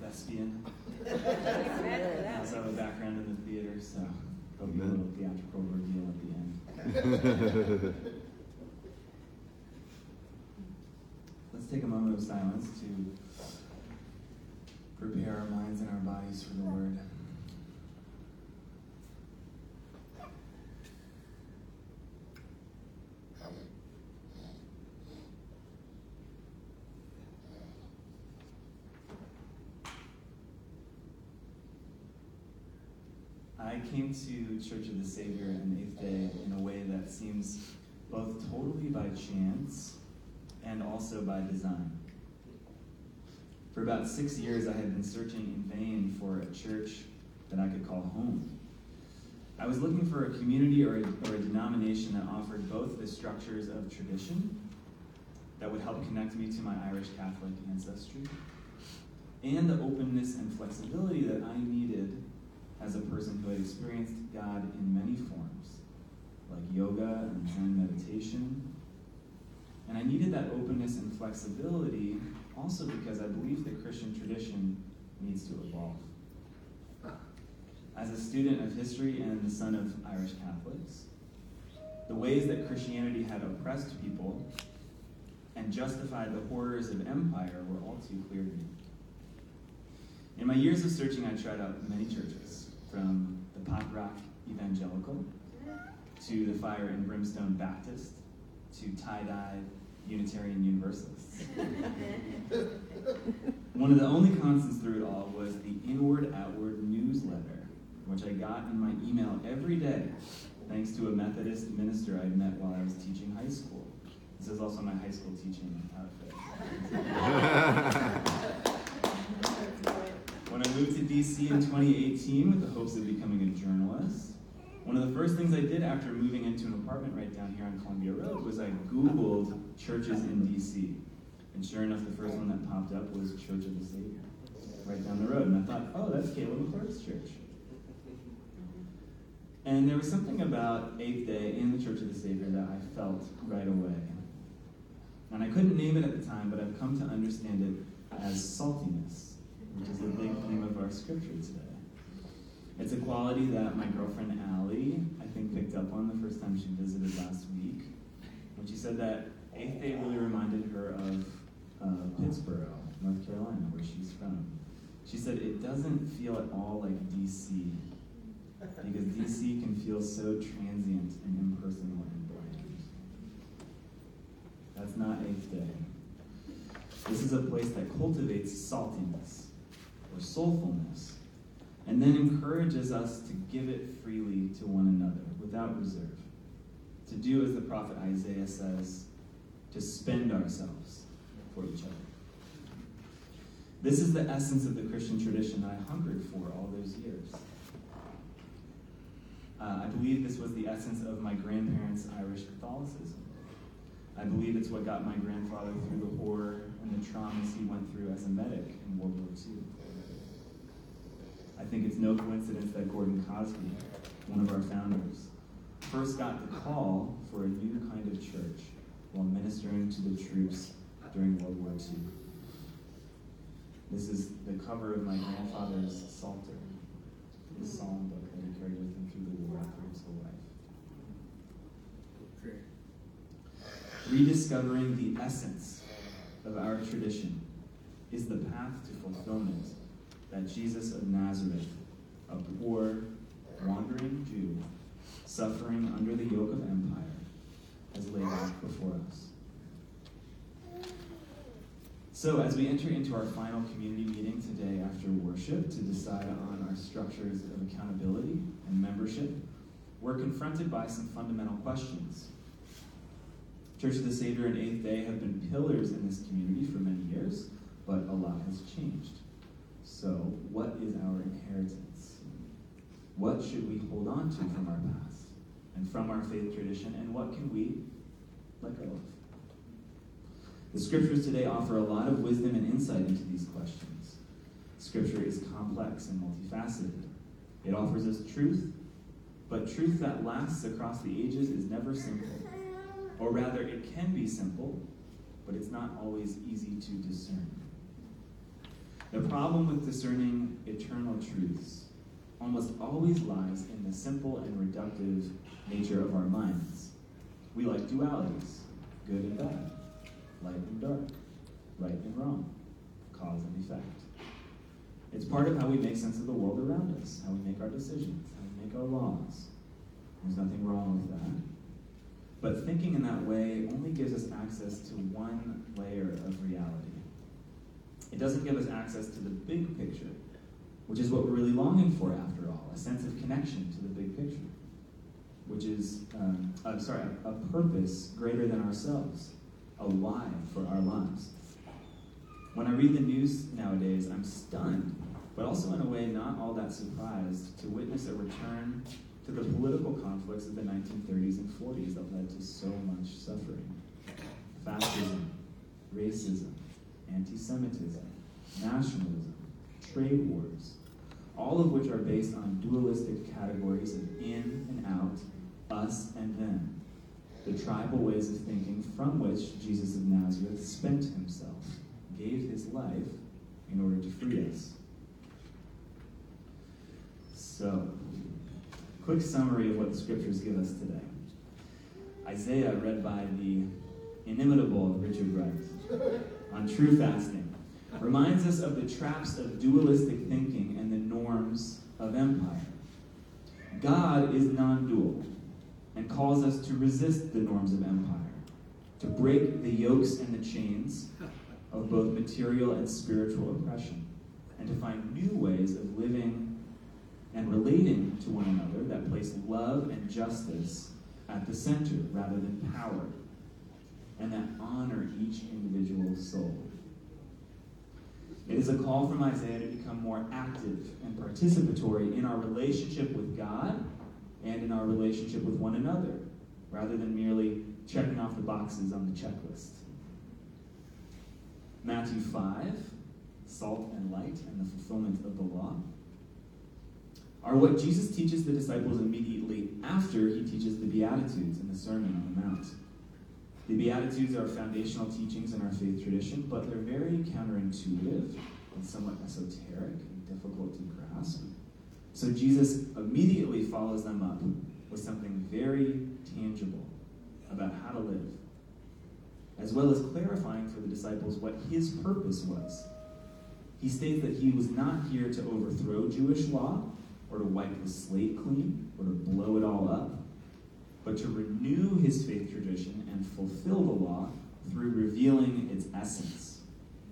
thespian. I also have a background in the theater, so there'll be a little theatrical reveal at the end. Let's take a moment of silence to prepare our minds and our bodies for the word. I came to Church of the Savior on the 8th day in a way that seems both totally by chance and also by design. For about 6 years, I had been searching in vain for a church that I could call home. I was looking for a community or a denomination that offered both the structures of tradition that would help connect me to my Irish Catholic ancestry and the openness and flexibility that I needed as a person who had experienced God in many forms, like yoga and Zen meditation. And I needed that openness and flexibility also because I believe that Christian tradition needs to evolve. As a student of history and the son of Irish Catholics, the ways that Christianity had oppressed people and justified the horrors of empire were all too clear to me. In my years of searching, I tried out many churches, from the pop rock evangelical, to the fire and brimstone Baptist, to tie-dye Unitarian Universalists. One of the only constants through it all was the inward-outward newsletter, which I got in my email every day, thanks to a Methodist minister I met while I was teaching high school. This is also my high school teaching outfit. When I moved to DC in 2018 with the hopes of becoming a journalist, one of the first things I did after moving into an apartment right down here on Columbia Road was I Googled churches in DC. And sure enough, the first one that popped up was Church of the Savior, right down the road. And I thought, oh, that's Caleb McClurk's church. And there was something about 8th Day in the Church of the Savior that I felt right away. And I couldn't name it at the time, but I've come to understand it as saltiness, which is the big theme of our scripture today. It's a quality that my girlfriend Allie, I think, picked up on the first time she visited last week, when she said that 8th Day really reminded her of Pittsboro, North Carolina, where she's from. She said it doesn't feel at all like DC, because DC can feel so transient and impersonal and bland. That's not 8th Day. This is a place that cultivates saltiness or soulfulness, and then encourages us to give it freely to one another without reserve. To do as the prophet Isaiah says, to spend ourselves for each other. This is the essence of the Christian tradition that I hungered for all those years. I believe this was the essence of my grandparents' Irish Catholicism. I believe it's what got my grandfather through the horror and the traumas he went through as a medic in World War II. I think it's no coincidence that Gordon Cosby, one of our founders, first got the call for a new kind of church while ministering to the troops during World War II. This is the cover of my grandfather's Psalter, his psalm book that he carried with him through the war through his whole life. Rediscovering the essence of our tradition is the path to fulfillment that Jesus of Nazareth, a poor, wandering Jew, suffering under the yoke of empire, has laid out before us. So, as we enter into our final community meeting today after worship to decide on our structures of accountability and membership, we're confronted by some fundamental questions. Church of the Savior and 8th Day have been pillars in this community for many years, but a lot has changed. So, what is our inheritance? What should we hold on to from our past and from our faith tradition, and what can we let go of? The scriptures today offer a lot of wisdom and insight into these questions. Scripture is complex and multifaceted. It offers us truth, but truth that lasts across the ages is never simple. Or rather, it can be simple, but it's not always easy to discern. The problem with discerning eternal truths almost always lies in the simple and reductive nature of our minds. We like dualities, good and bad, light and dark, right and wrong, cause and effect. It's part of how we make sense of the world around us, how we make our decisions, how we make our laws. There's nothing wrong with that. But thinking in that way only gives us access to one layer of reality. It doesn't give us access to the big picture, which is what we're really longing for after all, a sense of connection to the big picture, which is, a purpose greater than ourselves, a why for our lives. When I read the news nowadays, I'm stunned, but also in a way not all that surprised, to witness a return to the political conflicts of the 1930s and 40s that led to so much suffering. Fascism, racism, anti-Semitism, nationalism, trade wars, all of which are based on dualistic categories of in and out, us and them, the tribal ways of thinking from which Jesus of Nazareth spent himself, gave his life in order to free us. So, quick summary of what the scriptures give us today. Isaiah, read by the inimitable Richard Wright, on true fasting, reminds us of the traps of dualistic thinking and the norms of empire. God is non-dual and calls us to resist the norms of empire, to break the yokes and the chains of both material and spiritual oppression, and to find new ways of living and relating to one another that place love and justice at the center rather than power, and that honor each individual soul. It is a call from Isaiah to become more active and participatory in our relationship with God and in our relationship with one another, rather than merely checking off the boxes on the checklist. Matthew 5, salt and light and the fulfillment of the law, are what Jesus teaches the disciples immediately after he teaches the Beatitudes in the Sermon on the Mount. The Beatitudes are foundational teachings in our faith tradition, but they're very counterintuitive and somewhat esoteric and difficult to grasp. So Jesus immediately follows them up with something very tangible about how to live, as well as clarifying for the disciples what his purpose was. He states that he was not here to overthrow Jewish law, or to wipe the slate clean, or to blow it all up, but to renew his faith tradition and fulfill the law through revealing its essence.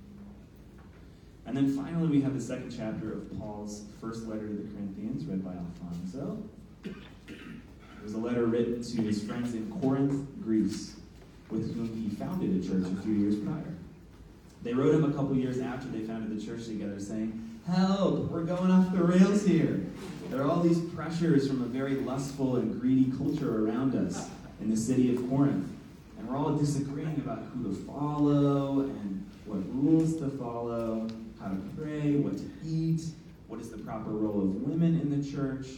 And then finally, we have the second chapter of Paul's first letter to the Corinthians, read by Alfonso. It was a letter written to his friends in Corinth, Greece, with whom he founded a church a few years prior. They wrote him a couple years after they founded the church together saying, "Help, we're going off the rails here. There are all these pressures from a very lustful and greedy culture around us in the city of Corinth. And we're all disagreeing about who to follow and what rules to follow, how to pray, what to eat, what is the proper role of women in the church."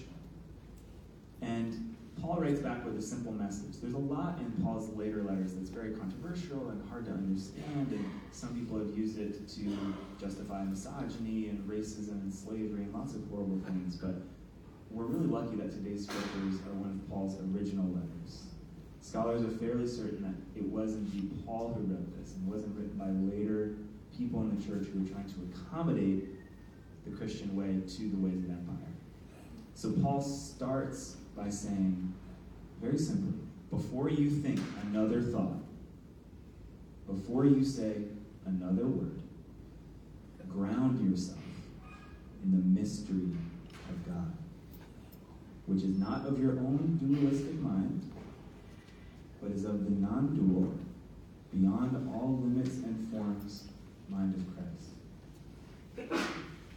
And Paul writes back with a simple message. There's a lot in Paul's later letters that's very controversial and hard to understand, and some people have used it to justify misogyny and racism and slavery and lots of horrible things, but we're really lucky that today's scriptures are one of Paul's original letters. Scholars are fairly certain that it was indeed Paul who wrote this, and wasn't written by later people in the church who were trying to accommodate the Christian way to the ways of empire. So Paul starts by saying, very simply, before you think another thought, before you say another word, ground yourself in the mystery of God, which is not of your own dualistic mind, but is of the non-dual, beyond all limits and forms, mind of Christ.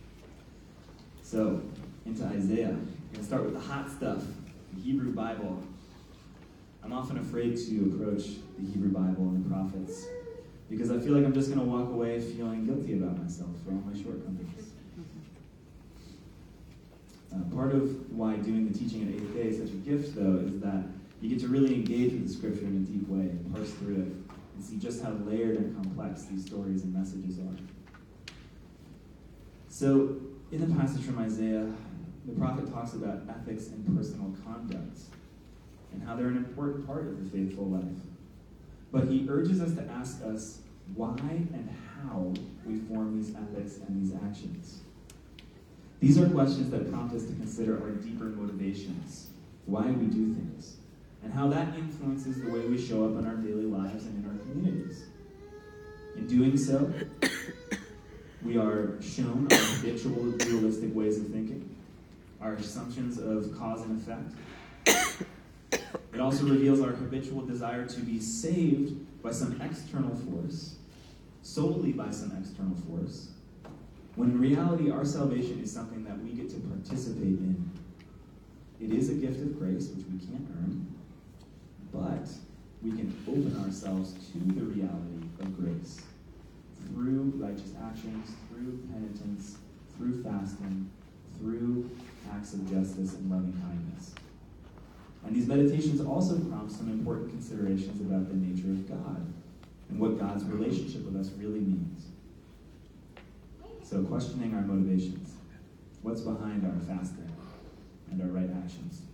So, into Isaiah. I'm going to start with the hot stuff, the Hebrew Bible. I'm often afraid to approach the Hebrew Bible and the prophets because I feel like I'm just going to walk away feeling guilty about myself for all my shortcomings. Part of why doing the teaching at 8th Day is such a gift, though, is that you get to really engage with the scripture in a deep way and parse through it and see just how layered and complex these stories and messages are. So, in the passage from Isaiah, the prophet talks about ethics and personal conduct and how they're an important part of the faithful life. But he urges us to ask us why and how we form these ethics and these actions. These are questions that prompt us to consider our deeper motivations, why we do things, and how that influences the way we show up in our daily lives and in our communities. In doing so, we are shown our habitual dualistic ways of thinking, our assumptions of cause and effect. It also reveals our habitual desire to be saved by some external force, solely by some external force, when in reality our salvation is something that we get to participate in. It is a gift of grace, which we can't earn, but we can open ourselves to the reality of grace through righteous actions, through penitence, through fasting, through acts of justice and loving kindness. And these meditations also prompt some important considerations about the nature of God and what God's relationship with us really means. So, questioning our motivations. What's behind our fasting and our right actions?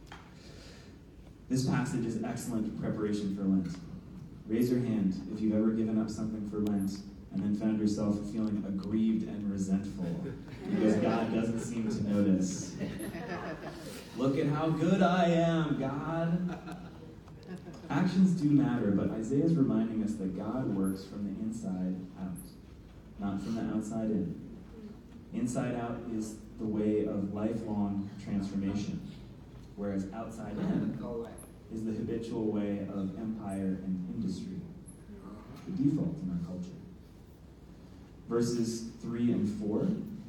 This passage is excellent preparation for Lent. Raise your hand if you've ever given up something for Lent and then found yourself feeling aggrieved and resentful because God doesn't seem to notice. Look at how good I am, God. Actions do matter, but Isaiah is reminding us that God works from the inside out, not from the outside in. Inside out is the way of lifelong transformation, whereas outside in is the habitual way of empire and industry, the default in our culture. Verses 3 and 4.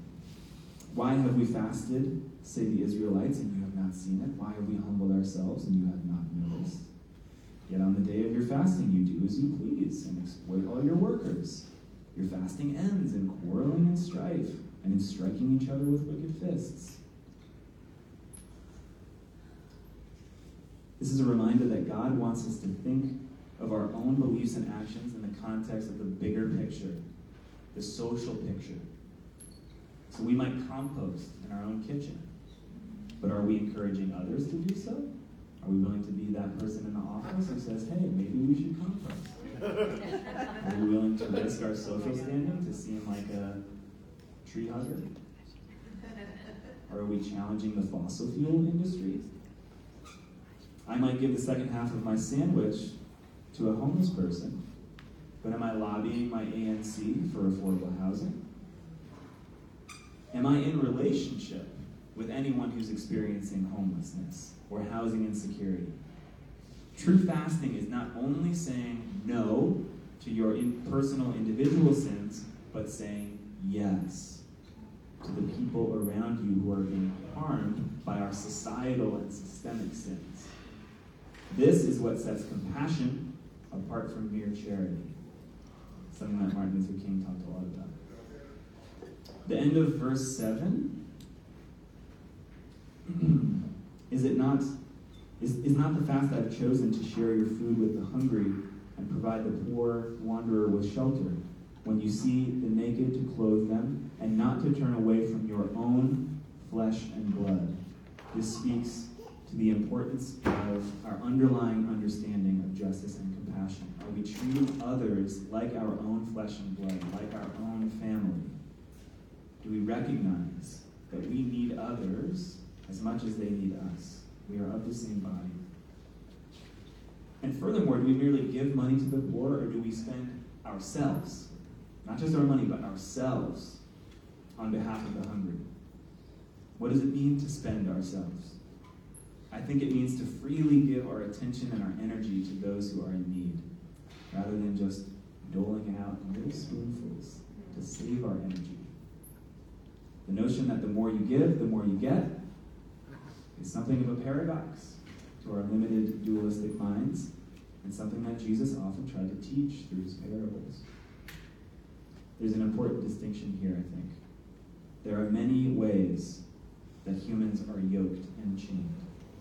Why have we fasted, say the Israelites, and you have not seen it? Why have we humbled ourselves, and you have not noticed? Yet on the day of your fasting you do as you please, and exploit all your workers. Your fasting ends in quarreling and strife, and in striking each other with wicked fists. This is a reminder that God wants us to think of our own beliefs and actions in the context of the bigger picture, the social picture. So we might compost in our own kitchen, but are we encouraging others to do so? Are we willing to be that person in the office who says, hey, maybe we should compost? Are we willing to risk our social standing to seem like a tree hugger? Or are we challenging the fossil fuel industry? I might give the second half of my sandwich to a homeless person, but am I lobbying my ANC for affordable housing? Am I in relationship with anyone who's experiencing homelessness or housing insecurity? True fasting is not only saying no to your personal individual sins, but saying yes to the people around you who are being harmed by our societal and systemic sins. This is what sets compassion apart from mere charity, something that Martin Luther King talked a lot about. The end of verse 7 is not the fast I've chosen to share your food with the hungry and provide the poor wanderer with shelter, when you see the naked to clothe them, and not to turn away from your own flesh and blood. This speaks to the importance of our underlying understanding of justice and compassion. Are we treating others like our own flesh and blood, like our own family? Do we recognize that we need others as much as they need us? We are of the same body. And furthermore, do we merely give money to the poor, or do we spend ourselves, not just our money, but ourselves, on behalf of the hungry? What does it mean to spend ourselves? I think it means to freely give our attention and our energy to those who are in need, rather than just doling out little spoonfuls to save our energy. The notion that the more you give, the more you get is something of a paradox to our limited dualistic minds, and something that Jesus often tried to teach through his parables. There's an important distinction here, I think. There are many ways that humans are yoked and chained.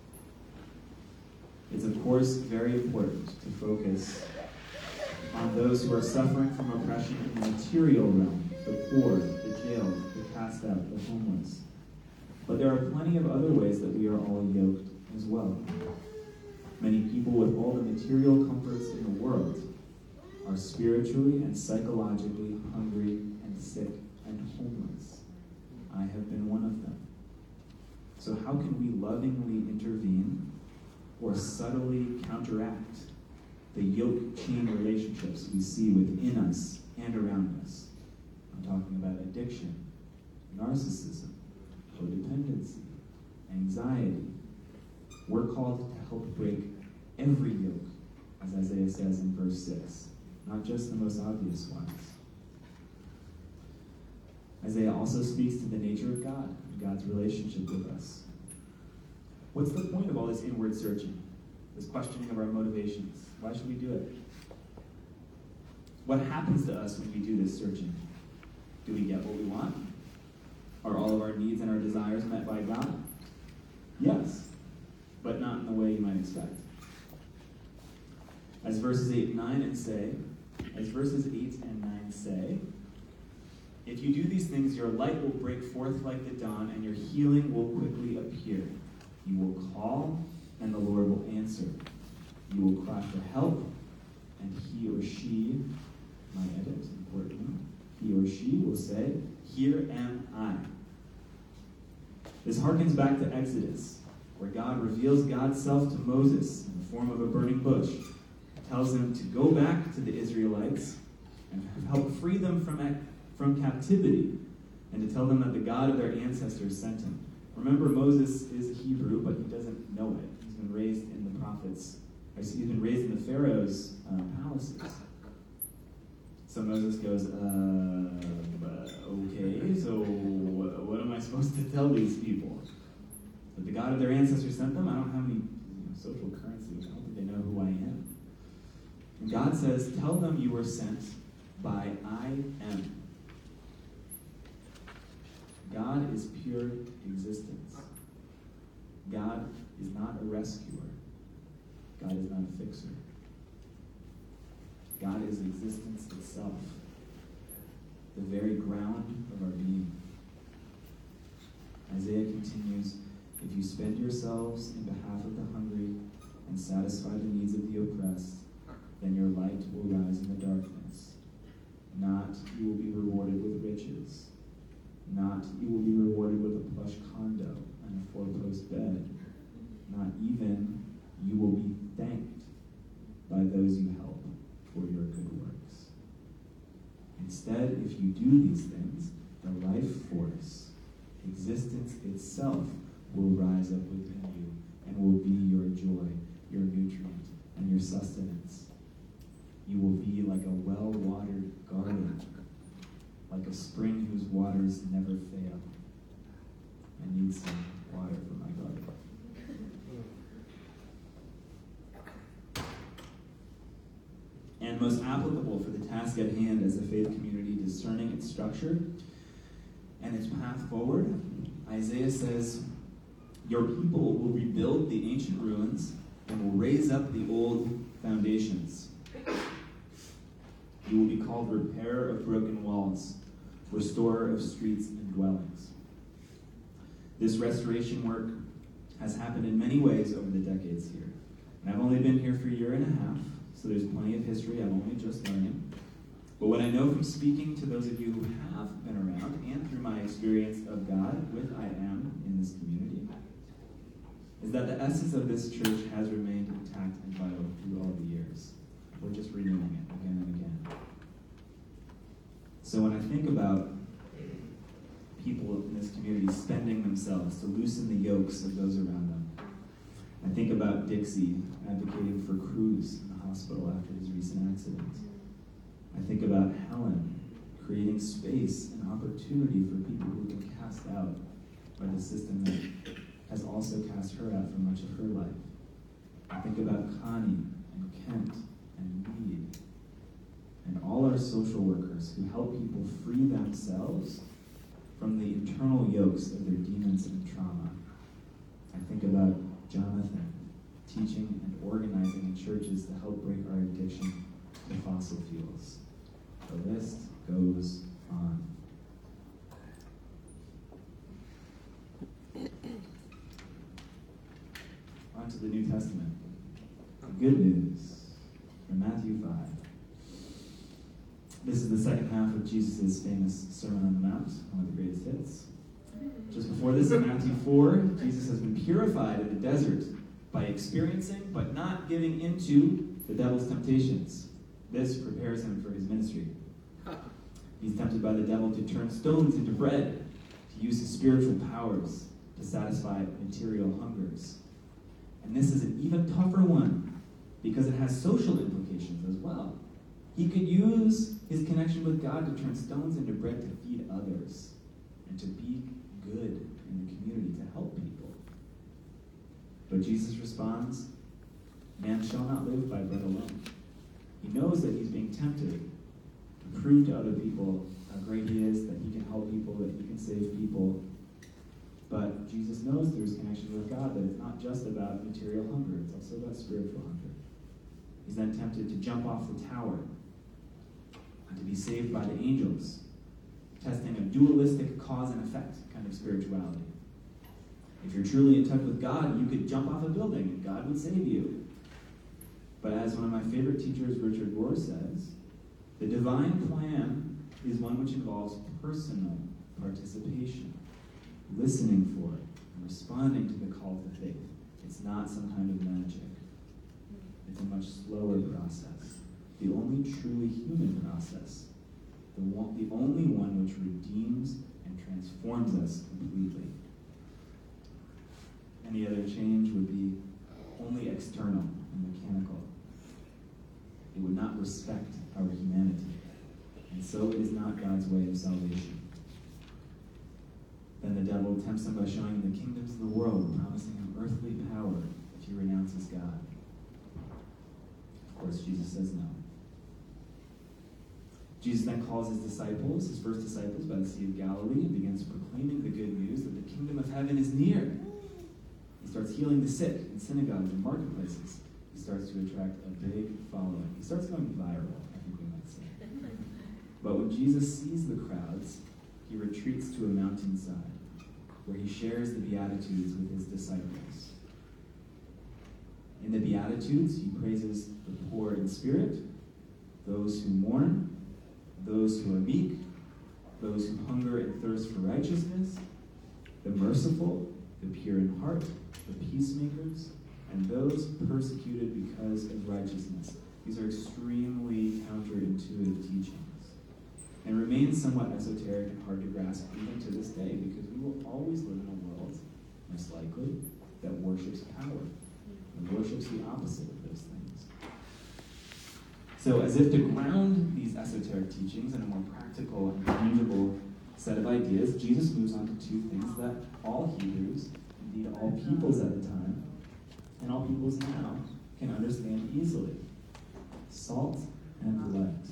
It's of course very important to focus on those who are suffering from oppression in the material realm, the poor, the jailed, the cast out, the homeless. But there are plenty of other ways that we are all yoked as well. Many people with all the material comforts in the world are spiritually and psychologically hungry and sick and homeless. I have been one of them. So how can we lovingly intervene or subtly counteract the yoke chain relationships we see within us and around us? I'm talking about addiction, narcissism, codependency, anxiety. We're called to help break every yoke, as Isaiah says in verse 6, not just the most obvious ones. Isaiah also speaks to the nature of God and God's relationship with us. What's the point of all this inward searching, this questioning of our motivations? Why should we do it? What happens to us when we do this searching? Do we get what we want? Are all of our needs and our desires met by God? Yes, but not in the way you might expect. As verses 8 and 9 say, if you do these things, your light will break forth like the dawn, and your healing will quickly appear. You will call, and the Lord will answer. You will cry for help, and he or she, my edit, important, he or she will say, here am I. This harkens back to Exodus, where God reveals God's self to Moses in the form of a burning bush, tells him to go back to the Israelites and help free them from captivity, and to tell them that the God of their ancestors sent him. Remember, Moses is a Hebrew, but he doesn't know it. He's been raised in the Pharaoh's palaces. So Moses goes, okay, so what am I supposed to tell these people? That the God of their ancestors sent them? I don't have any social currency. I don't think they know who I am. And God says, tell them you were sent by I am. God is pure existence. God is not a rescuer. God is not a fixer. God is existence itself, the very ground of our being. Isaiah continues, if you spend yourselves in behalf of the hungry and satisfy the needs of the oppressed, then your light will rise in the darkness. Not you will be rewarded with riches. Not you will be rewarded with a plush condo and a 4-post bed. Not even you will be thanked by those you help for your good works. Instead, if you do these things, the life force, existence itself, will rise up within you and will be your joy, your nutrient, and your sustenance. You will be like a well-watered garden, like a spring whose waters never fail. I need some water for my garden. And most applicable for the task at hand as a faith community discerning its structure and its path forward, Isaiah says, your people will rebuild the ancient ruins and will raise up the old foundations. You will be called repairer of broken walls, restorer of streets and dwellings. This restoration work has happened in many ways over the decades here. And I've only been here for a year and a half, so there's plenty of history I'm only just learning. But what I know from speaking to those of you who have been around and through my experience of God with I Am in this community is that the essence of this church has remained intact and vital through all the years. We're just renewing it again and again. So when I think about people in this community spending themselves to loosen the yokes of those around them, I think about Dixie advocating for Cruz in the hospital after his recent accident. I think about Helen creating space and opportunity for people who have been cast out by the system that has also cast her out for much of her life. I think about Connie and Kent and Reed and all our social workers who help people free themselves from the internal yokes of their demons and trauma. I think about Jonathan teaching and organizing in churches to help break our addiction to fossil fuels. The list goes on. now to the New Testament. Good news from Matthew 5. This is the second half of Jesus' famous Sermon on the Mount, one of the greatest hits. Just before this, in Matthew 4, Jesus has been purified in the desert by experiencing but not giving into the devil's temptations. This prepares him for his ministry. He's tempted by the devil to turn stones into bread, to use his spiritual powers to satisfy material hungers. And this is an even tougher one because it has social implications as well. He could use his connection with God to turn stones into bread to feed others and to be good in the community, to help people. But Jesus responds, man shall not live by bread alone. He knows that he's being tempted to prove to other people how great he is, that he can help people, that he can save people. But Jesus knows through his connection with God that it's not just about material hunger, it's also about spiritual hunger. He's then tempted to jump off the tower and to be saved by the angels, testing a dualistic cause and effect kind of spirituality. If you're truly in touch with God, you could jump off a building and God would save you. But as one of my favorite teachers, Richard Rohr, says, the divine plan is one which involves personal participation, listening for it, and responding to the call to faith. It's not some kind of magic. It's a much slower process. The only truly human process. The only one which redeems and transforms us completely. Any other change would be only external and mechanical. It would not respect our humanity. And so it is not God's way of salvation. Then the devil tempts him by showing him the kingdoms of the world, promising him earthly power if he renounces God. Of course, Jesus says no. Jesus then calls his disciples, his first disciples, by the Sea of Galilee and begins proclaiming the good news that the kingdom of heaven is near. He starts healing the sick in synagogues and marketplaces. He starts to attract a big following. He starts going viral, I think we might say. But when Jesus sees the crowds, he retreats to a mountainside where he shares the Beatitudes with his disciples. In the Beatitudes, he praises the poor in spirit, those who mourn, those who are meek, those who hunger and thirst for righteousness, the merciful, the pure in heart, the peacemakers, and those persecuted because of righteousness. These are extremely counterintuitive teachings and remain somewhat esoteric and hard to grasp even to this day because we will always live in a world, most likely, that worships power and worships the opposite of those things. So as if to ground these esoteric teachings in a more practical and tangible set of ideas, Jesus moves on to two things that all Hebrews, indeed all peoples at the time, and all peoples now, can understand easily. Salt and light.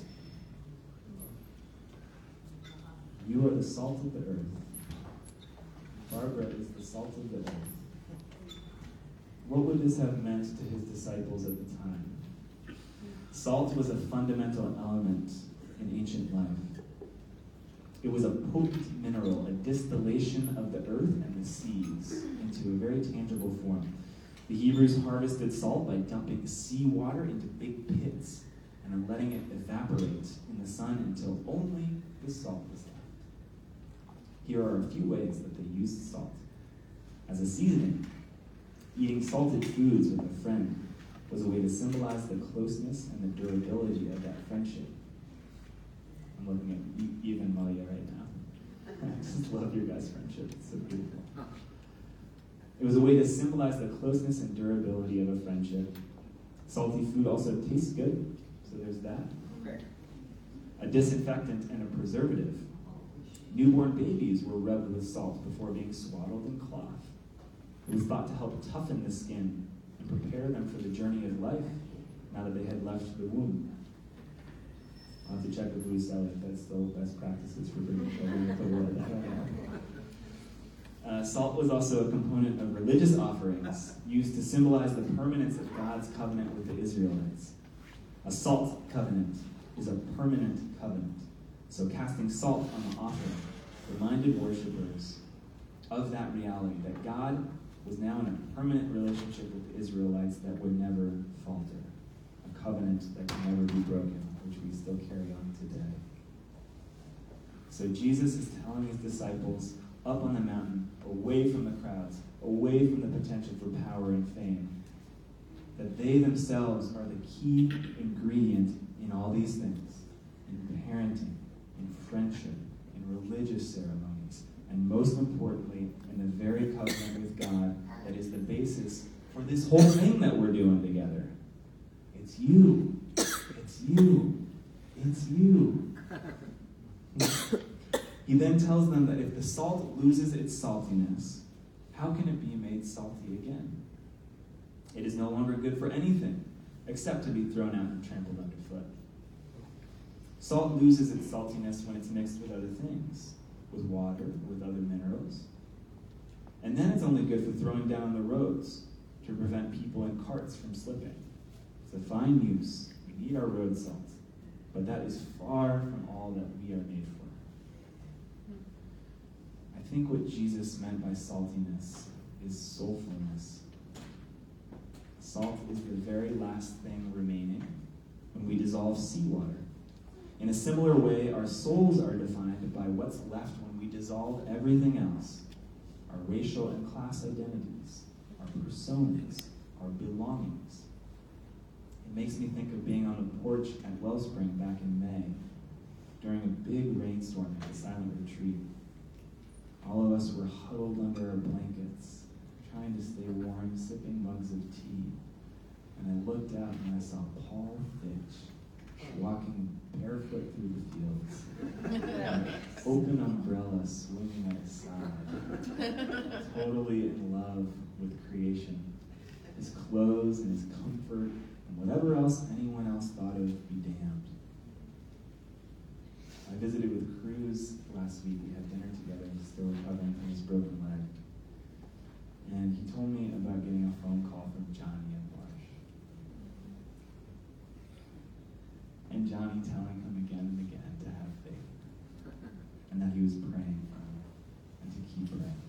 You are the salt of the earth. Barbara is the salt of the earth. What would this have meant to his disciples at the time? Salt was a fundamental element in ancient life. It was a potent mineral, a distillation of the earth and the seas into a very tangible form. The Hebrews harvested salt by dumping seawater into big pits and then letting it evaporate in the sun until only the salt was left. Here are a few ways that they used salt. As a seasoning, eating salted foods with a friend was a way to symbolize the closeness and the durability of that friendship. I'm looking at Eve and Malia right now. I just love your guys' friendship. It's so beautiful. It was a way to symbolize the closeness and durability of a friendship. Salty food also tastes good, so there's that. A disinfectant and a preservative. Newborn babies were rubbed with salt before being swaddled in cloth. It was thought to help toughen the skin and prepare them for the journey of life now that they had left the womb. I'll have to check with Louis Selly if that's still best practices for bringing children into the world. I don't know. Salt was also a component of religious offerings used to symbolize the permanence of God's covenant with the Israelites. A salt covenant is a permanent covenant. So casting salt on the offering reminded worshipers of that reality, that God was now in a permanent relationship with the Israelites that would never falter, a covenant that can never be broken, which we still carry on today. So Jesus is telling his disciples up on the mountain, away from the crowds, away from the potential for power and fame, that they themselves are the key ingredient in all these things, in parenting, in friendship, in religious ceremonies, and most importantly, in the very covenant with God that is the basis for this whole thing that we're doing together. It's you. It's you. It's you. He then tells them that if the salt loses its saltiness, how can it be made salty again? It is no longer good for anything except to be thrown out and trampled underfoot. Salt loses its saltiness when it's mixed with other things, with water, with other minerals. And then it's only good for throwing down on the roads to prevent people in carts from slipping. It's a fine use. We need our road salt. But that is far from all that we are made for. I think what Jesus meant by saltiness is soulfulness. Salt is the very last thing remaining when we dissolve seawater. In a similar way, our souls are defined by what's left when we dissolve everything else. Our racial and class identities, our personas, our belongings. It makes me think of being on a porch at Wellspring back in May during a big rainstorm at the silent retreat. All of us were huddled under our blankets, trying to stay warm, sipping mugs of tea. And I looked out and I saw Paul Fitch walking barefoot through the fields, an open umbrella swinging at his side, totally in love with creation. His clothes and his comfort and whatever else anyone else thought of be damned. I visited with Cruz last week. We had dinner together. He's still recovering from his broken leg. And he told me about getting a phone call from Johnny and Marsh. And Johnny telling him again and again to have faith. And that he was praying for him. And to keep praying.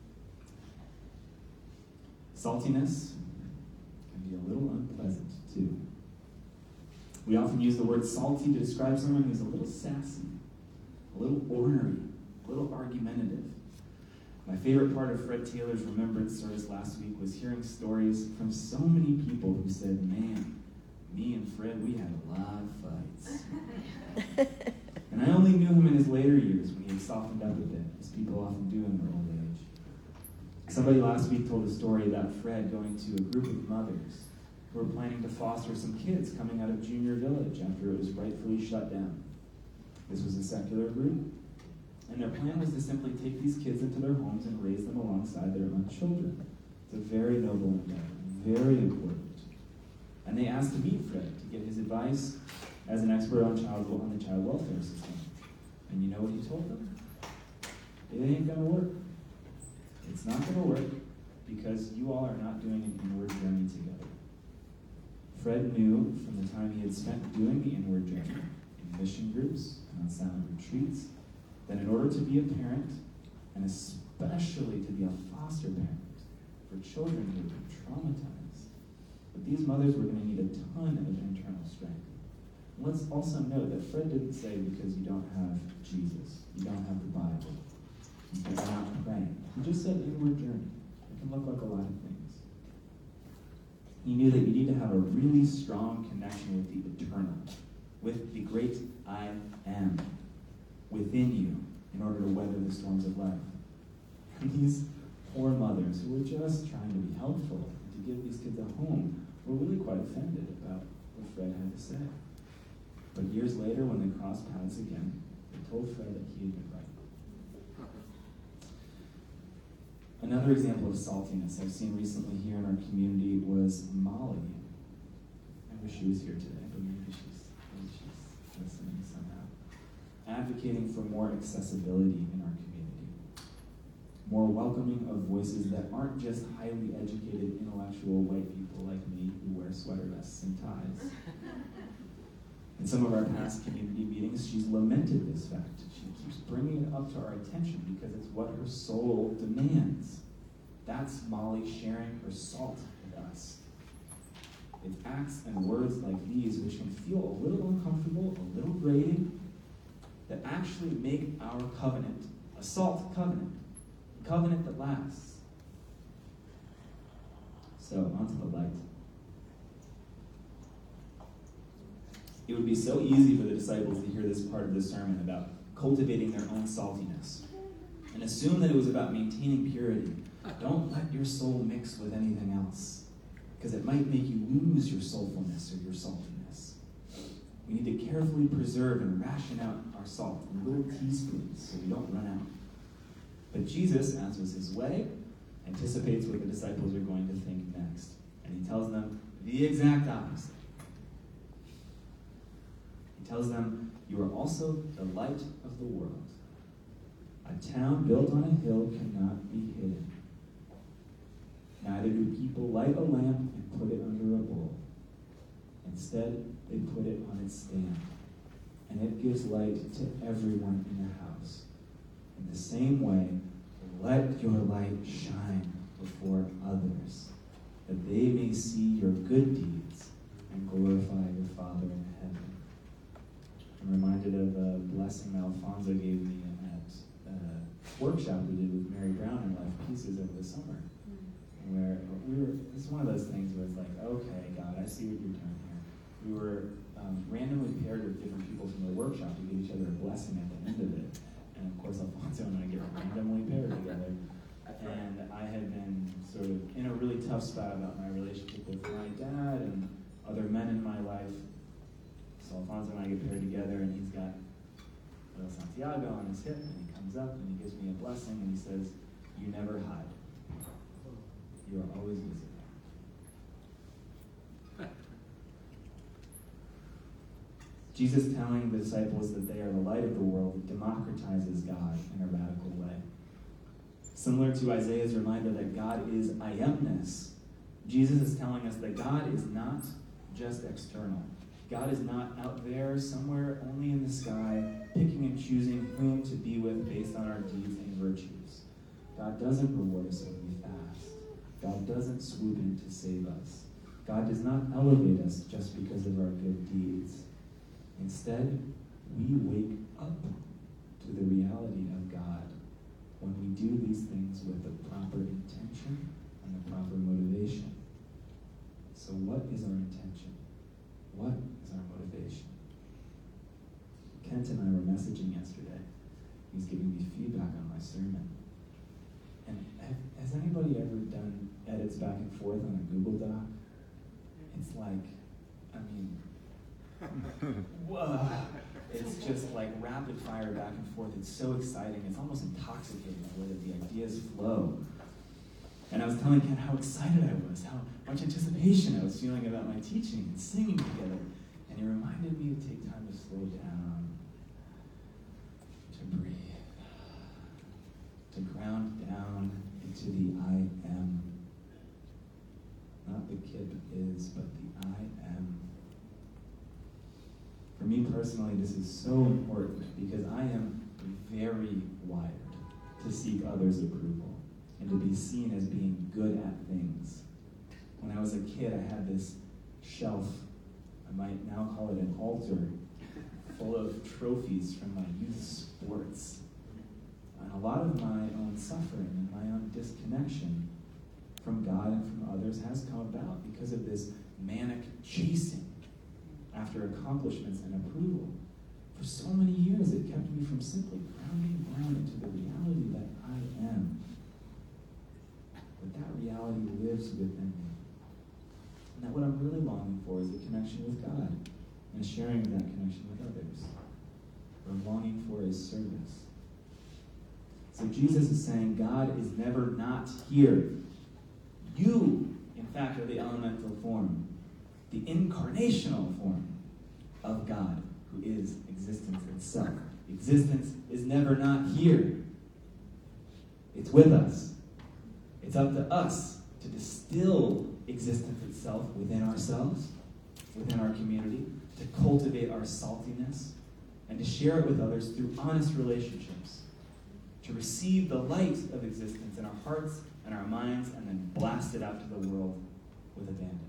Saltiness can be a little unpleasant, too. We often use the word salty to describe someone who's a little sassy, a little ornery, a little argumentative. My favorite part of Fred Taylor's Remembrance service last week was hearing stories from so many people who said, man, me and Fred, we had a lot of fights. And I only knew him in his later years when he had softened up a bit, as people often do in their old age. Somebody last week told a story about Fred going to a group of mothers who were planning to foster some kids coming out of Junior Village after it was rightfully shut down. This was a secular group, and their plan was to simply take these kids into their homes and raise them alongside their own children. It's a very noble endeavor, very important. And they asked to meet Fred to get his advice as an expert on the child welfare system. And you know what he told them? It ain't gonna work. It's not gonna work because you all are not doing an inward journey together. Fred knew from the time he had spent doing the inward journey in mission groups and on silent retreats that in order to be a parent, and especially to be a foster parent for children who have been traumatized, that these mothers were going to need a ton of internal strength. And let's also note that Fred didn't say because you don't have Jesus, you don't have the Bible, you're not praying. He just said inward journey. It can look like a lot of things. He knew that you need to have a really strong connection with the eternal, with the great I am within you in order to weather the storms of life. And these poor mothers who were just trying to be helpful and to give these kids a home were really quite offended about what Fred had to say. But years later, when they crossed paths again, they told Fred that he had been right. Another example of saltiness I've seen recently here in our community was Molly. I wish she was here today, but maybe she's listening somehow. Advocating for more accessibility in our community. More welcoming of voices that aren't just highly educated, intellectual white people like me who wear sweater vests and ties. In some of our past community meetings, she's lamented this fact. She keeps bringing it up to our attention because it's what her soul demands. That's Molly sharing her salt with us. It's acts and words like these which can feel a little uncomfortable, a little grating, that actually make our covenant a salt covenant, a covenant that lasts. So, onto the light. It would be so easy for the disciples to hear this part of the sermon about cultivating their own saltiness and assume that it was about maintaining purity. Don't let your soul mix with anything else, because it might make you lose your soulfulness or your saltiness. We need to carefully preserve and ration out our salt in little teaspoons so we don't run out. But Jesus, as was his way, anticipates what the disciples are going to think next. And he tells them the exact opposite. He tells them, you are also the light of the world. A town built on a hill cannot be hidden. Neither do people light a lamp and put it under a bowl. Instead, they put it on its stand, and it gives light to everyone in the house. In the same way, let your light shine before others, that they may see your good deeds and glorify your Father in heaven. I'm reminded of a blessing that Alfonso gave me at a workshop we did with Mary Brown and Life Pieces over the summer, where it's one of those things where it's like, okay, God, I see what you're doing here. We were randomly paired with different people from the workshop to give each other a blessing at the end of it. And of course, Alfonso and I get randomly paired together. And I had been sort of in a really tough spot about my relationship with my dad and other men in my life. So Alfonso and I get paired together, and he's got little Santiago on his hip, and he comes up and he gives me a blessing, and he says, you never hide. You are always visible. Jesus telling the disciples that they are the light of the world democratizes God in a radical way. Similar to Isaiah's reminder that God is I amness, Jesus is telling us that God is not just external. God is not out there somewhere only in the sky, picking and choosing whom to be with based on our deeds and virtues. God doesn't reward us when we fast. God doesn't swoop in to save us. God does not elevate us just because of our good deeds. Instead, we wake up to the reality of God when we do these things with the proper intention and the proper motivation. So what is our intention? What is our motivation? Kent and I were messaging yesterday. He was giving me feedback on my sermon. And has anybody ever done edits back and forth on a Google Doc? It's like, whoa. It's just like rapid fire back and forth. It's so exciting. It's almost intoxicating the way that the ideas flow. And I was telling Ken how excited I was, how much anticipation I was feeling about my teaching and singing together. And he reminded me to take time to slow down, to breathe, to ground down into the I am. Not the kid is, but the I am. For me personally, this is so important because I am very wired to seek others' approval and to be seen as being good at things. When I was a kid, I had this shelf, I might now call it an altar, full of trophies from my youth sports. And a lot of my own suffering and my own disconnection from God and from others has come about because of this manic chasing after accomplishments and approval. For so many years, it kept me from simply grounding down into the reality that I am. That reality lives within me. And that what I'm really longing for is a connection with God and sharing that connection with others. What I'm longing for is service. So Jesus is saying God is never not here. You, in fact, are the elemental form, the incarnational form of God, who is existence itself. Existence is never not here. It's with us. It's up to us to distill existence itself within ourselves, within our community, to cultivate our saltiness, and to share it with others through honest relationships. to receive the light of existence in our hearts and our minds and then blast it out to the world with abandon.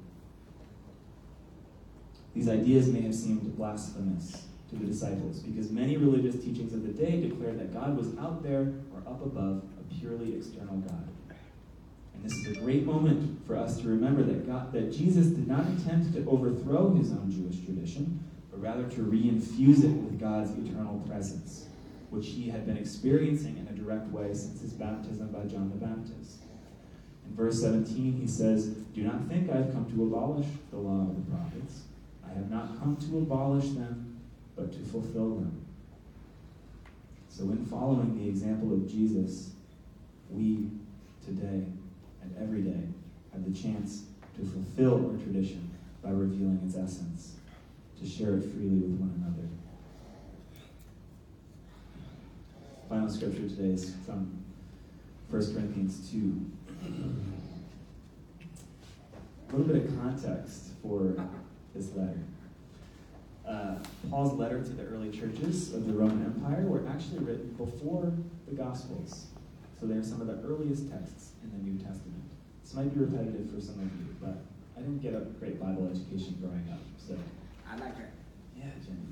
These ideas may have seemed blasphemous to the disciples because many religious teachings of the day declared that God was out there or up above, a purely external God. And this is a great moment for us to remember that Jesus did not intend to overthrow his own Jewish tradition, but rather to reinfuse it with God's eternal presence, which he had been experiencing in a direct way since his baptism by John the Baptist. In verse 17, he says, "Do not think I have come to abolish the law of the prophets. I have not come to abolish them, but to fulfill them." So in following the example of Jesus, we today and every day have the chance to fulfill our tradition by revealing its essence, to share it freely with one another. Final scripture today is from 1 Corinthians 2. A little bit of context for this letter. Paul's letter to the early churches of the Roman Empire were actually written before the Gospels. So they're some of the earliest texts in the New Testament. This might be repetitive for some of you, but I didn't get a great Bible education growing up, so. I like her. Yeah,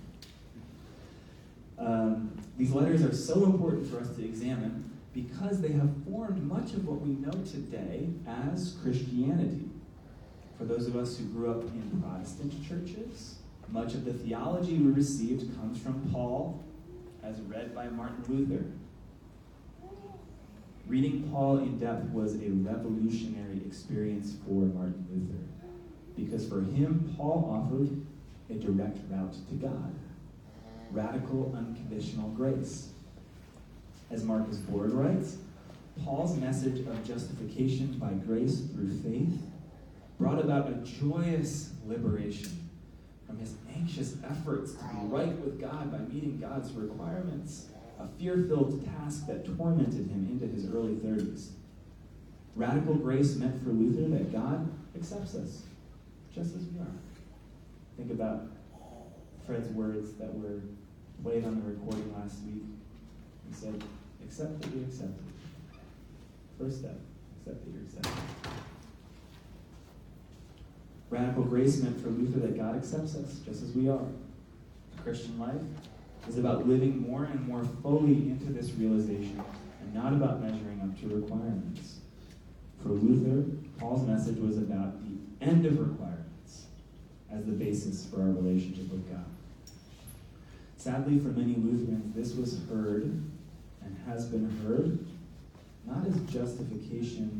Jenny. These letters are so important for us to examine because they have formed much of what we know today as Christianity. For those of us who grew up in Protestant churches, much of the theology we received comes from Paul, as read by Martin Luther. Reading Paul in depth was a revolutionary experience for Martin Luther, because for him, Paul offered a direct route to God. Radical, unconditional grace. As Marcus Borg writes, Paul's message of justification by grace through faith brought about a joyous liberation from his anxious efforts to be right with God by meeting God's requirements, a fear-filled task that tormented him into his early 30s. Radical grace meant for Luther that God accepts us, just as we are. Think about Fred's words that were played on the recording last week. He said, "Accept that you're accepted." First step, accept that you're accepted. Radical grace meant for Luther that God accepts us just as we are. The Christian life is about living more and more fully into this realization and not about measuring up to requirements. For Luther, Paul's message was about the end of requirements as the basis for our relationship with God. Sadly, for many Lutherans, this was heard and has been heard not as justification,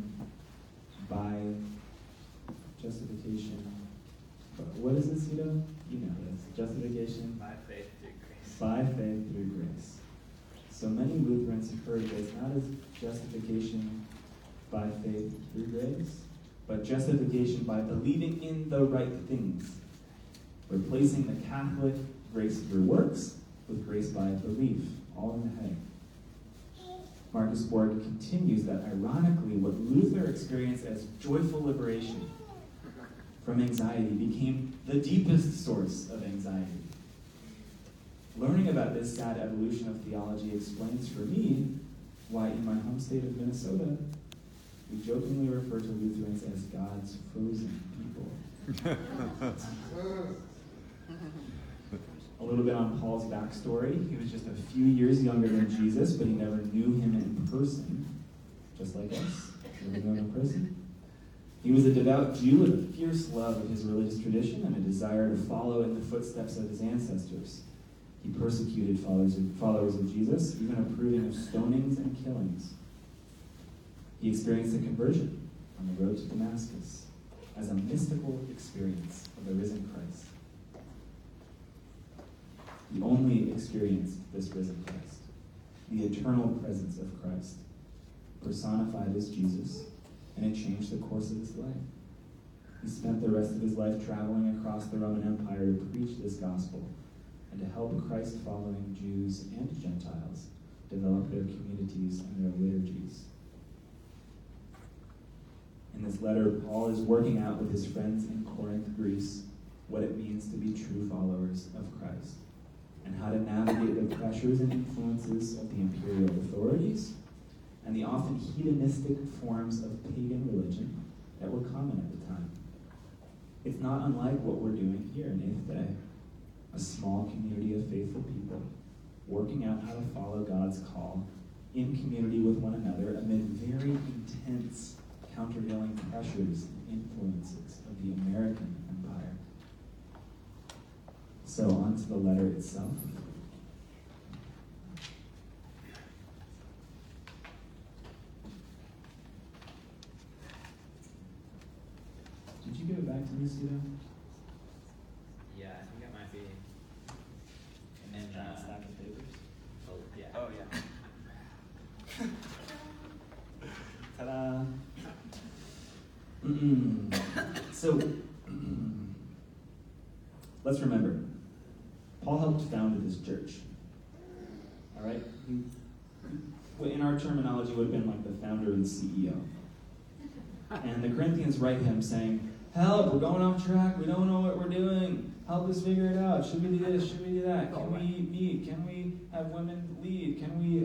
but what is it, Cito? You know this. Justification By faith through grace. by faith through grace. So many Lutherans have heard this not as justification by faith through grace, but justification by believing in the right things, replacing the Catholic grace through works with grace by belief, all in the head. Marcus Borg continues that ironically, what Luther experienced as joyful liberation from anxiety became the deepest source of anxiety. Learning about this sad evolution of theology explains for me why in my home state of Minnesota, we jokingly refer to Lutherans as God's frozen people. A little bit on Paul's backstory. He was just a few years younger than Jesus, but he never knew him in person, just like us. Never knew him in person. He was a devout Jew with a fierce love of his religious tradition and a desire to follow in the footsteps of his ancestors. He persecuted followers of Jesus, even approving of stonings and killings. He experienced a conversion on the road to Damascus as a mystical experience of the risen Christ. He only experienced this risen Christ, the eternal presence of Christ, personified as Jesus, and it changed the course of his life. He spent the rest of his life traveling across the Roman Empire to preach this gospel and to help Christ-following Jews and Gentiles develop their communities and their liturgies. In this letter, Paul is working out with his friends in Corinth, Greece, what it means to be true followers of Christ. and how to navigate the pressures and influences of the imperial authorities and the often hedonistic forms of pagan religion that were common at the time. It's not unlike what we're doing here in Eighth Day, a small community of faithful people working out how to follow God's call in community with one another amid very intense countervailing pressures and influences of the American empire. So on to the letter itself. Did you give it back to me, Sita? Yeah, I think it might be. And then stack of papers? Oh, yeah. Oh, yeah. Ta-da! So, let's remember, Paul helped found this church. All right? In our terminology, would have been like the founder and CEO. And the Corinthians write him saying, help, we're going off track, we don't know what we're doing. Help us figure it out. Should we do this? Should we do that? Can we meet? Can we have women lead? Can we,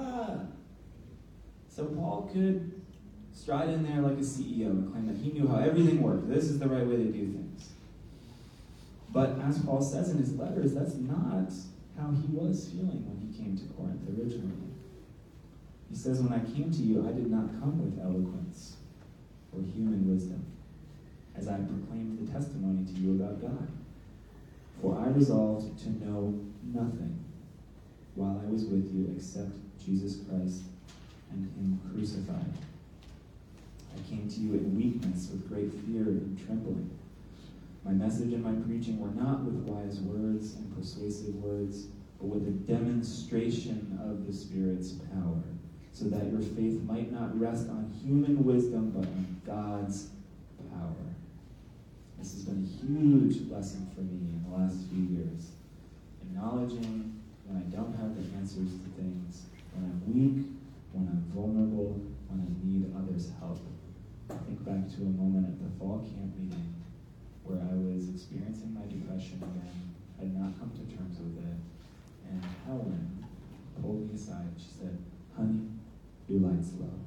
So Paul could stride in there like a CEO and claim that he knew how everything worked. This is the right way to do things. But as Paul says in his letters, that's not how he was feeling when he came to Corinth originally. He says, when I came to you, I did not come with eloquence or human wisdom, as I proclaimed the testimony to you about God. For I resolved to know nothing while I was with you except Jesus Christ and him crucified. I came to you in weakness with great fear and trembling. My message and my preaching were not with wise words and persuasive words, but with a demonstration of the Spirit's power, so that your faith might not rest on human wisdom, but on God's power. This has been a huge lesson for me in the last few years. Acknowledging when I don't have the answers to things, when I'm weak, when I'm vulnerable, when I need others' help. I think back to a moment at the fall camp meeting where I was experiencing my depression again, had not come to terms with it, and Helen pulled me aside. She said, honey, your light's low.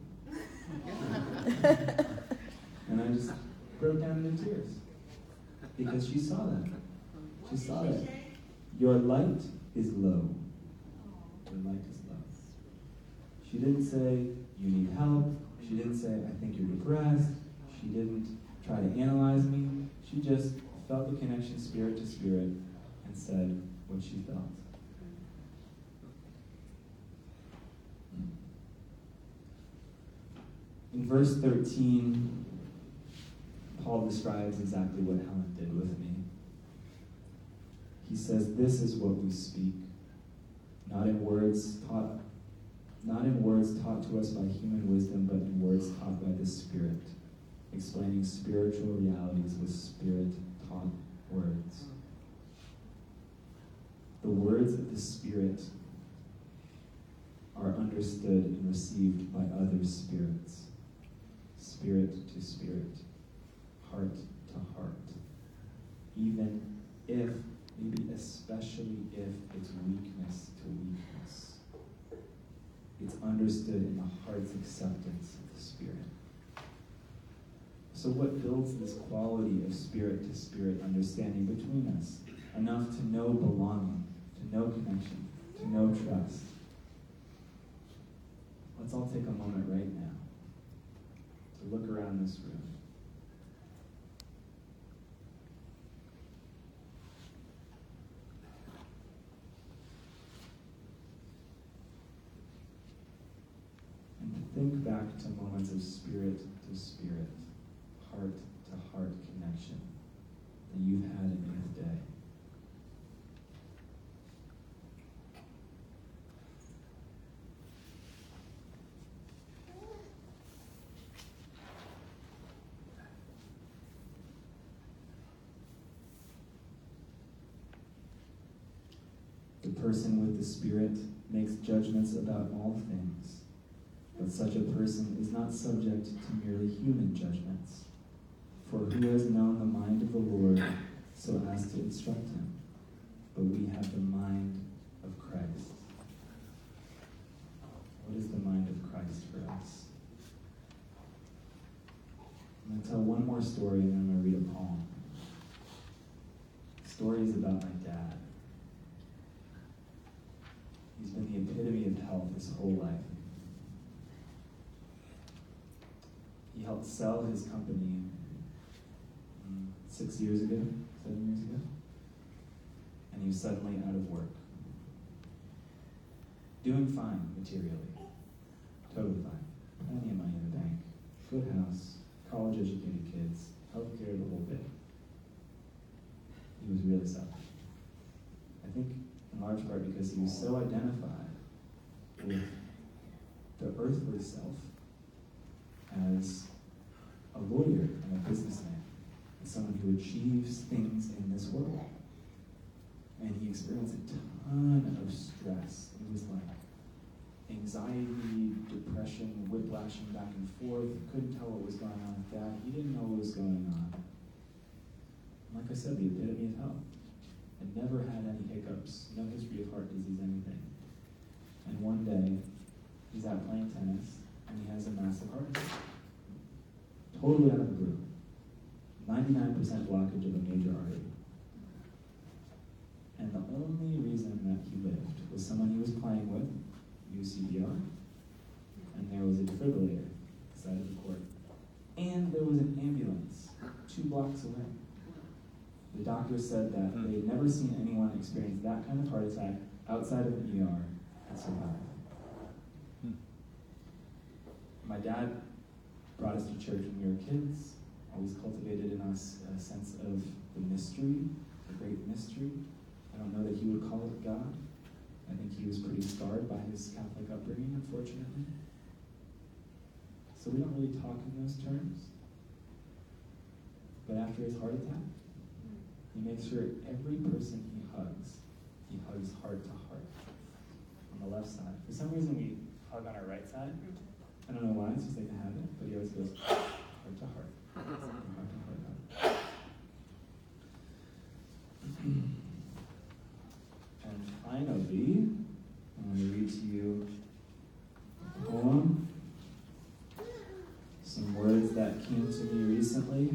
And I just broke down into tears because she saw that. She saw that. Your light is low. Your light is low. She didn't say, you need help. She didn't say, I think you're depressed. She didn't try to analyze me. She just felt the connection spirit to spirit and said what she felt. In verse 13, Paul describes exactly what Helen did with me. He says, this is what we speak, not in words taught to us by human wisdom, but in words taught by the Spirit, explaining spiritual realities with Spirit-taught words. The words of the Spirit are understood and received by other spirits, spirit to spirit, heart to heart, even if, maybe especially if it's weakness to weakness. It's understood in the heart's acceptance of the Spirit. So what builds this quality of spirit-to-spirit understanding between us? Enough to know belonging, to know connection, to know trust. Let's all take a moment right now to look around this room. Think back to moments of spirit-to-spirit, heart-to-heart connection that you've had in Eighth Day. The person with the Spirit makes judgments about all things. But such a person is not subject to merely human judgments. For who has known the mind of the Lord so as to instruct him? But we have the mind Christ. What is the mind of Christ for us? I'm going to tell one more story and then I'm going to read a poem. The story is about my dad. He's been the epitome of health his whole life. He helped sell his company 7 years ago, and he was suddenly out of work. Doing fine materially, totally fine. Plenty of money in the bank, good house, college-educated kids, healthcare, the whole bit. He was really suffering. I think in large part because he was so identified with the earthly self as a lawyer and a businessman, as someone who achieves things in this world. And he experienced a ton of stress. It was like anxiety, depression, whiplashing back and forth. He couldn't tell what was going on with Dad. He didn't know what was going on. And like I said, the epitome of health. And never had any hiccups, no history of heart disease, anything. And one day, he's out playing tennis, and he has a massive heart attack. Totally out of the blue. 99% blockage of a major artery. And the only reason that he lived was someone he was playing with used CPR, and there was a defibrillator at the side of the court. And there was an ambulance 2 blocks away. The doctor said that they had never seen anyone experience that kind of heart attack outside of an ER and survive. My dad brought us to church when we were kids, always cultivated in us a sense of the mystery, the great mystery. I don't know that he would call it God. I think he was pretty scarred by his Catholic upbringing, unfortunately. So we don't really talk in those terms. But after his heart attack, he makes sure every person he hugs heart to heart on the left side. For some reason, we hug on our right side. I don't know why, it's just like a habit, but he always goes heart to heart. Heart to heart. And finally, I'm going to read to you a poem. Some words that came to me recently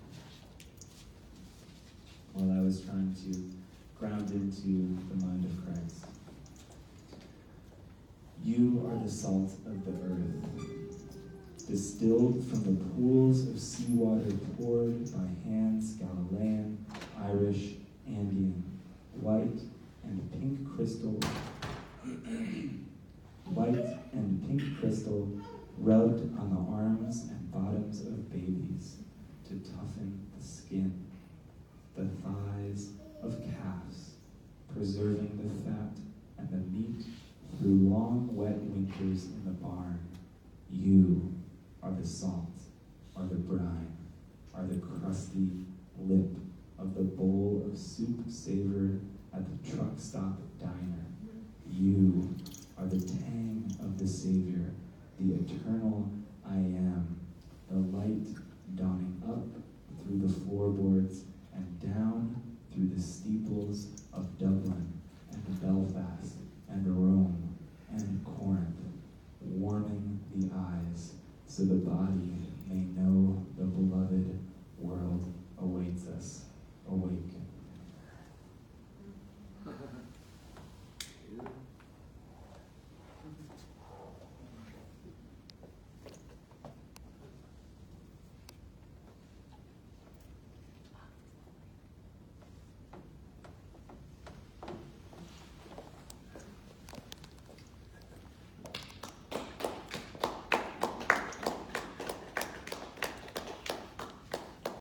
while I was trying to ground into the mind of Christ. You are the salt of the earth, distilled from the pools of seawater poured by hands Galilean, Irish, Andean, white and pink crystal, rubbed on the arms and bottoms of babies to toughen the skin, the thighs of calves, preserving the fat and the meat through long wet winters in the barn. You are the salt, are the brine, are the crusty lip of the bowl of soup savored at the truck stop diner. You are the tang of the Savior, the eternal I am, the light dawning up through the floorboards and down through the steeples of Dublin and Belfast and Rome and Corinth, warming the eyes so the body